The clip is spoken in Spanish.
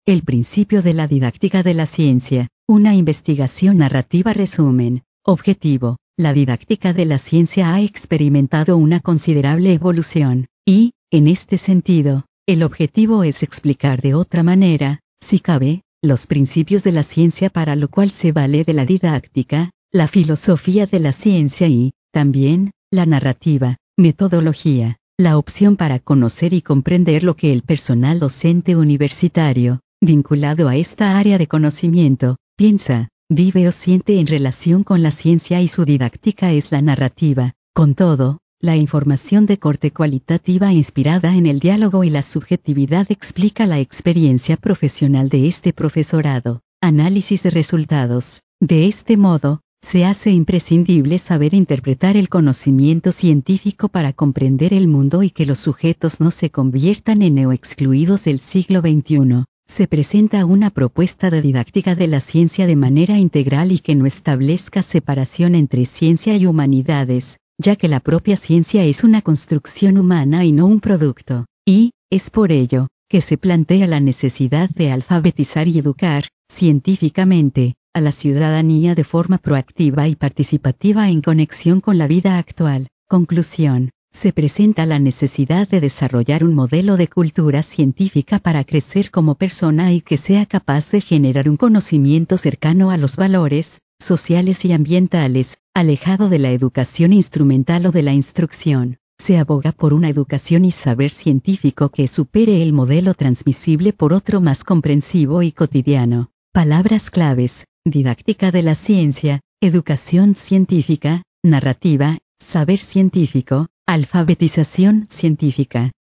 El principio de la didáctica de la ciencia, una investigación narrativa resumen. Objetivo. La didáctica de la ciencia ha experimentado una considerable evolución, y, en este sentido, el objetivo es explicar de otra manera, si cabe, los principios de la ciencia para lo cual se vale de la didáctica, la filosofía de la ciencia y, también, la narrativa, metodología, la opción para conocer y comprender lo que el personal docente universitario, vinculado a esta área de conocimiento, piensa, vive o siente en relación con la ciencia y su didáctica es la narrativa. Con todo, la información de corte cualitativa inspirada en el diálogo y la subjetividad explica la experiencia profesional de este profesorado. Análisis de resultados. De este modo, se hace imprescindible saber interpretar el conocimiento científico para comprender el mundo y que los sujetos no se conviertan en neoexcluidos del siglo XXI. Se presenta una propuesta de didáctica de la ciencia de manera integral y que no establezca separación entre ciencia y humanidades, ya que la propia ciencia es una construcción humana y no un producto, y, es por ello, que se plantea la necesidad de alfabetizar y educar, científicamente, a la ciudadanía de forma proactiva y participativa en conexión con la vida actual. Conclusión. Se presenta la necesidad de desarrollar un modelo de cultura científica para crecer como persona y que sea capaz de generar un conocimiento cercano a los valores sociales y ambientales, alejado de la educación instrumental o de la instrucción. Se aboga por una educación y saber científico que supere el modelo transmisible por otro más comprensivo y cotidiano. Palabras claves: didáctica de la ciencia, educación científica, narrativa, saber científico, alfabetización científica.